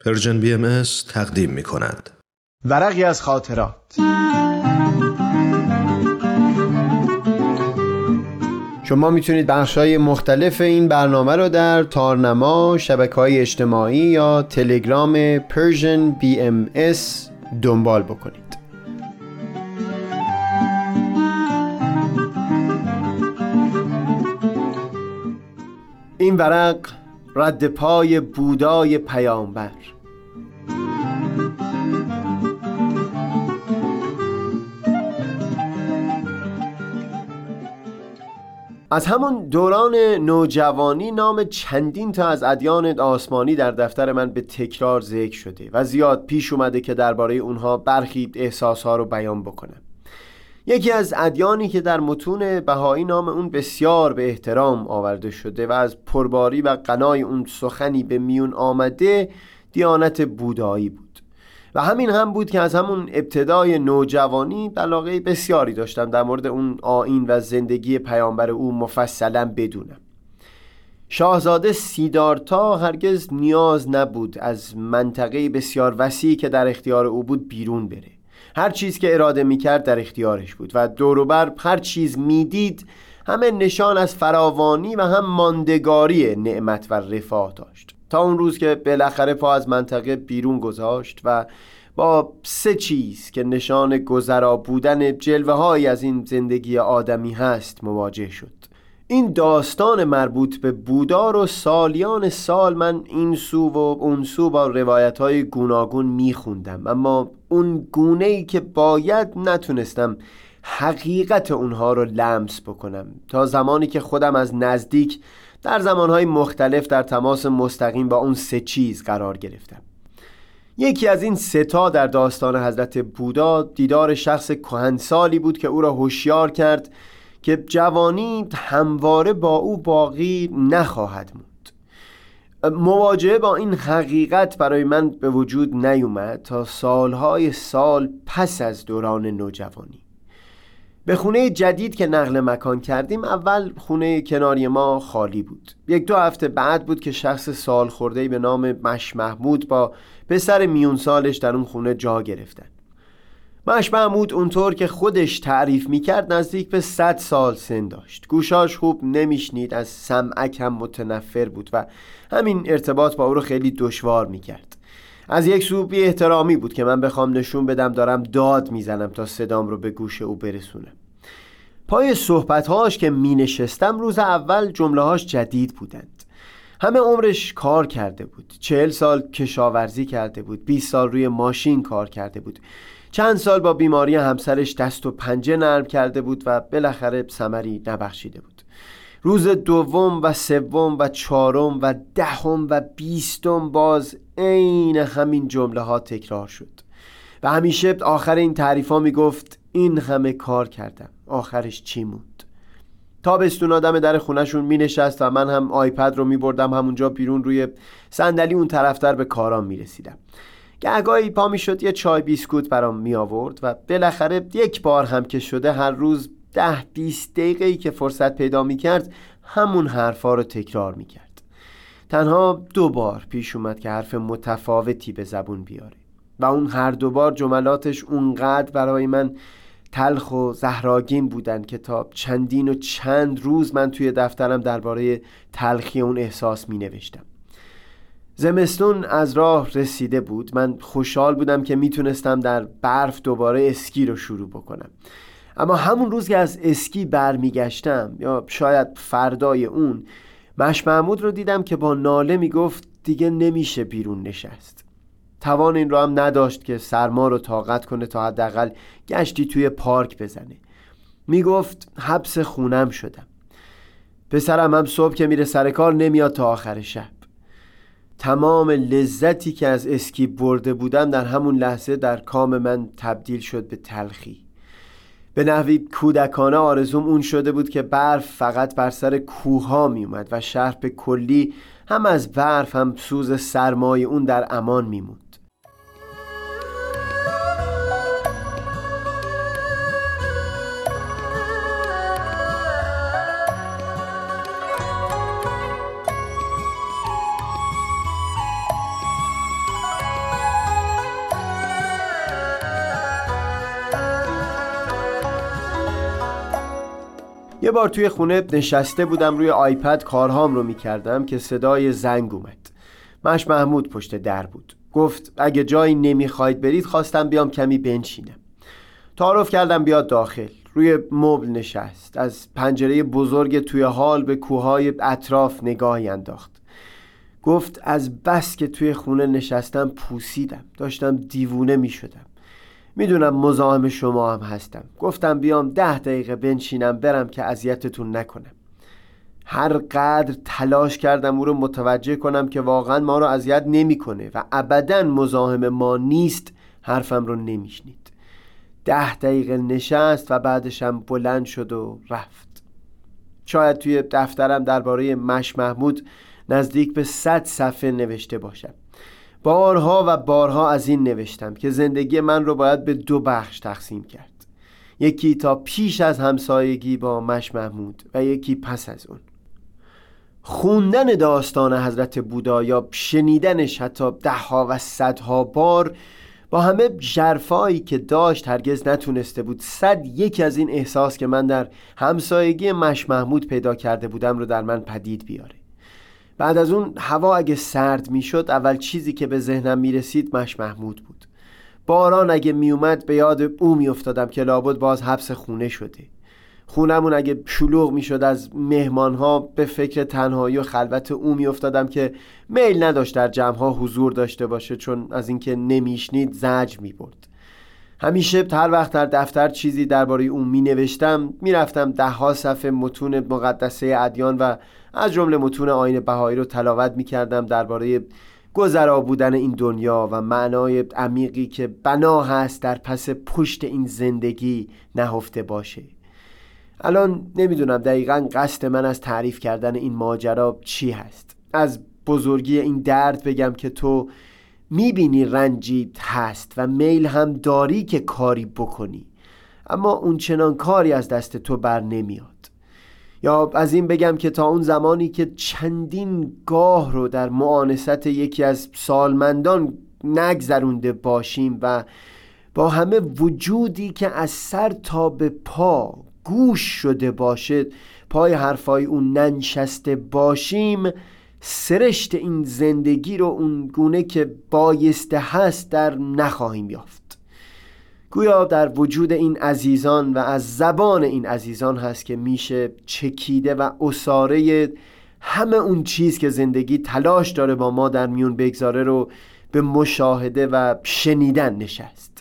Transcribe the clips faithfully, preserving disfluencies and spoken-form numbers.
پرژن بی ام اس تقدیم می کند. ورقی از خاطرات. شما میتونید بخش‌های مختلف این برنامه رو در تارنما، شبکه‌های اجتماعی یا تلگرام پرژن بی ام اس دنبال بکنید. این ورق رد پای بودای پیامبر. از همون دوران نوجوانی نام چندین تا از ادیان آسمانی در دفتر من به تکرار ذکر شده و زیاد پیش اومده که درباره اونها برخی احساسها رو بیان بکنم. یکی از ادیانی که در متون بهایی نام اون بسیار به احترام آورده شده و از پرباری و غنای اون سخنی به میون آمده دیانت بودایی بود و همین هم بود که از همون ابتدای نوجوانی علاقه بسیاری داشتم در مورد اون آیین و زندگی پیامبر او مفصلا بدونم. شاهزاده سیدارتا هرگز نیاز نبود از منطقه بسیار وسیعی که در اختیار او بود بیرون بره. هر چیز که اراده میکرد در اختیارش بود و دوروبر هر چیز میدید همه نشان از فراوانی و هم ماندگاری نعمت و رفاه داشت، تا اون روز که بالاخره پا از منطقه بیرون گذاشت و با سه چیز که نشان گذرا بودن جلوه های از این زندگی آدمی هست مواجه شد. این داستان مربوط به بودا رو سالیان سال من این سو و اون سو با روایت های گوناگون میخوندم، اما اون گونه‌ای که باید نتونستم حقیقت اونها رو لمس بکنم تا زمانی که خودم از نزدیک در زمانهای مختلف در تماس مستقیم با اون سه چیز قرار گرفتم. یکی از این سه تا در داستان حضرت بودا دیدار شخص کهنسالی بود که او را هوشیار کرد که جوانی همواره با او باقی نخواهد موند. مواجهه با این حقیقت برای من به وجود نیومد تا سالهای سال پس از دوران نوجوانی. به خونه جدید که نقل مکان کردیم، اول خونه کناری ما خالی بود. یک دو هفته بعد بود که شخص سال خورده‌ای به نام مش محمود با پسر میون سالش در اون خونه جا گرفتن. مش محمود اونطور که خودش تعریف میکرد نزدیک به صد سال سن داشت. گوشاش خوب نمیشنید، از سمعک هم متنفر بود و همین ارتباط با او رو خیلی دشوار میکرد. از یک سو بی احترامی بود که من بخوام نشون بدم دارم داد میزنم تا صدام رو به گوش او برسونم. پای صحبتهاش که می نشستم روز اول جملهاش جدید بودند. همه عمرش کار کرده بود. چهل سال کشاورزی کرده بود، بیست سال روی ماشین کار کرده بود، چند سال با بیماری همسرش دست و پنجه نرم کرده بود و بالاخره ثمری نبخشیده بود. روز دوم و سوم و چهارم و دهم و بیستم باز عین همین جمله ها تکرار شد و همیشه آخر این تعریف ها می گفت این همه کار کردم، آخرش چی موند؟ تابستون آدم در خونهشون می نشست و من هم آیپد رو می بردم همونجا بیرون روی صندلی اون طرفتر به کارام می رسیدم. گهگاهی پا می شد یه چای بیسکوت برام می آورد و بالاخره یک بار هم که شده هر روز ده بیست دقیقه‌ای که فرصت پیدا می کرد همون حرفا رو تکرار می کرد. تنها دو بار پیش اومد که حرف متفاوتی به زبون بیاره و اون هر دو بار جملاتش اونقدر برای من تلخ و زهراگین بودن که تا چندین و چند روز من توی دفترم درباره تلخی اون احساس می نوشتم. زمستون از راه رسیده بود. من خوشحال بودم که میتونستم در برف دوباره اسکی رو شروع بکنم، اما همون روز که از اسکی برمیگشتم یا شاید فردای اون، مش محمود رو دیدم که با ناله میگفت دیگه نمیشه بیرون نشست. توان این رو هم نداشت که سرما رو طاقت کنه تا حداقل گشتی توی پارک بزنه. میگفت حبس خونم شدم. پسرم هم صبح که میره سر کار نمیاد تا آخر شب. تمام لذتی که از اسکی برده بودم در همون لحظه در کام من تبدیل شد به تلخی. به نحوی کودکانه آرزوم اون شده بود که برف فقط بر سر کوها می اومد و شهر به کلی هم از برف هم سوز سرمای اون در امان می موند. یه بار توی خونه نشسته بودم روی آیپد کارهام رو میکردم که صدای زنگ اومد. مش محمود پشت در بود. گفت اگه جایی نمیخواید برید خواستم بیام کمی بنشینم. تعارف کردم بیاد داخل. روی مبل نشست. از پنجره بزرگ توی حال به کوههای اطراف نگاهی انداخت. گفت از بس که توی خونه نشستم پوسیدم. داشتم دیوونه می شدم. میدونم مزاحم شما هم هستم. گفتم بیام ده دقیقه بنشینم برم که اذیتتون نکنم. هر قدر تلاش کردم او رو متوجه کنم که واقعا ما رو اذیت نمیکنه و ابداً مزاحم ما نیست، حرفم رو نمیشنید. ده دقیقه نشست و بعدش هم بلند شد و رفت. شاید توی دفترم درباره مش محمود نزدیک به صد صفحه نوشته باشم. بارها و بارها از این نوشتم که زندگی من رو باید به دو بخش تقسیم کرد. یکی تا پیش از همسایگی با مش محمود و یکی پس از اون. خوندن داستان حضرت بودا یا شنیدنش حتی ده ها و صدها بار با همه ژرفایی که داشت هرگز نتونسته بود صد یکی از این احساس که من در همسایگی مش محمود پیدا کرده بودم رو در من پدید بیاره. بعد از اون هوا اگه سرد میشد اول چیزی که به ذهنم میرسید مش محمود بود. باران اگه میومد به یاد او میافتادم که لابد باز حبس خونه شده. خونمون اگه شلوغ میشد از مهمانها به فکر تنهایی و خلوت او میافتادم که میل نداشت در جمعها حضور داشته باشه، چون از اینکه نمیشنید زجر میبرد. همیشه هر وقت در دفتر چیزی درباره او می نوشتم می رفتم ده ها صفحه متون مقدسه ادیان و از جمله متون آیین بهایی رو تلاوت می کردم درباره گذرا بودن این دنیا و معنای عمیقی که بنا هست در پس پشت این زندگی نهفته باشه. الان نمیدونم دقیقاً قصد من از تعریف کردن این ماجرا چی هست. از بزرگی این درد بگم که تو میبینی رنجی هست و میل هم داری که کاری بکنی، اما اون چنان کاری از دست تو بر نمیاد. یا از این بگم که تا اون زمانی که چندین گاه رو در معانست یکی از سالمندان نگذرونده باشیم و با همه وجودی که از سر تا به پا گوش شده باشه پای حرفای اون ننشسته باشیم، سرشت این زندگی رو اون گونه که بایسته هست در نخواهیم یافت. گویا در وجود این عزیزان و از زبان این عزیزان هست که میشه چکیده و اساره همه اون چیز که زندگی تلاش داره با ما در میون بگذاره رو به مشاهده و شنیدن نشست.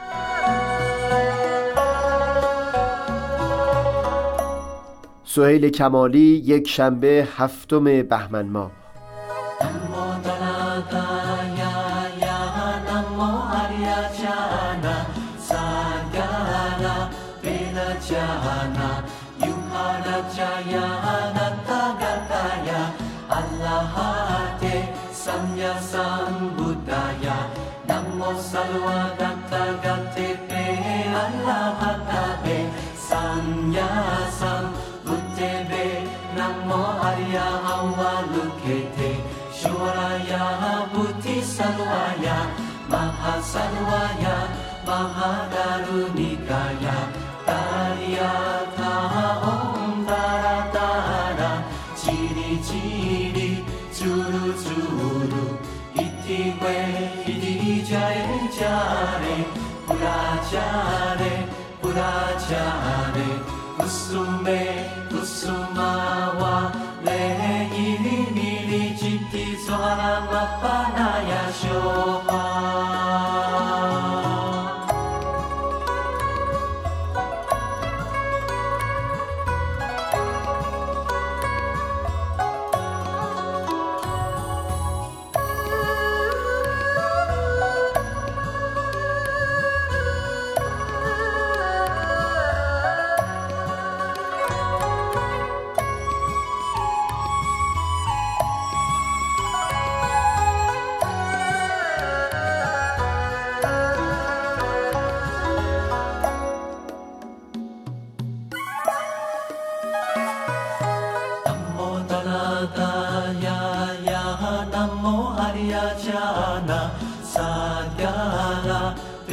سهیل کمالی، یک شنبه هفتم بهمن ماه. Sarvaya Mahadarunikaya Tariyatha Om Taratara Chiri Chiri Churu Churu Iti Kwe Iti Jare Jare Purachare Purachare Kusume Kusumawa Leiri Miri Chitti Sohara Mapanaya Shoha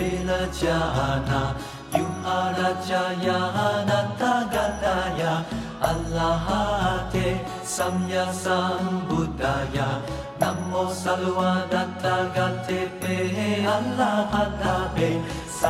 Jana, Yuhara Jaya, Nata Gataya, Arahate Samyasambuddhaya Namo Sarvadatta Gatepe Arahatabe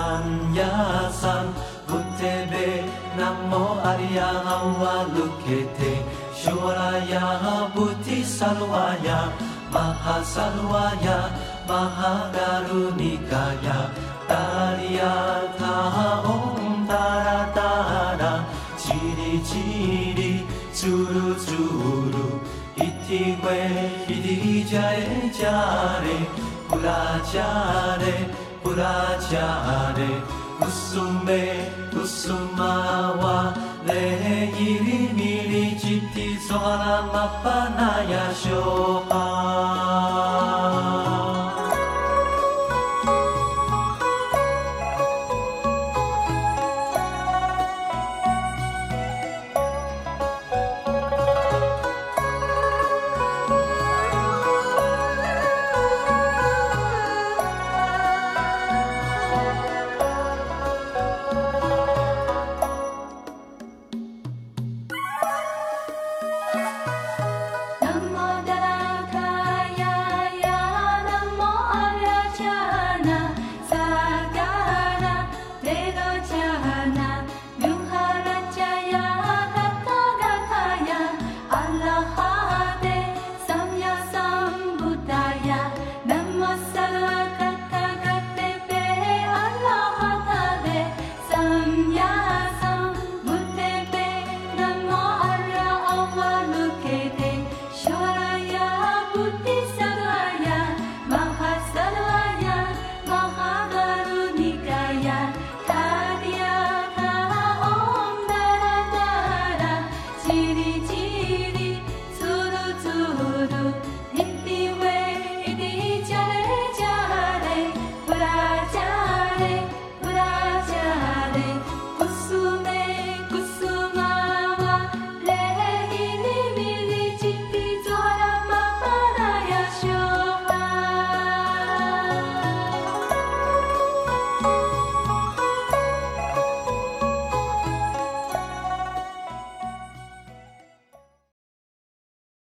Samyasambuddhebe Namo Aryahavalukete Shoraya Buddhi Sarvaya Mahasarvaya Mahagarunikaya Taryata Om Taratara Chiri Chiri Tsuru Tsuru Itigwe Hidijare Jare Purachare Purachare Kusume Kusumawa Lehiri Miri Chitti Sohara Mapanaya Shoha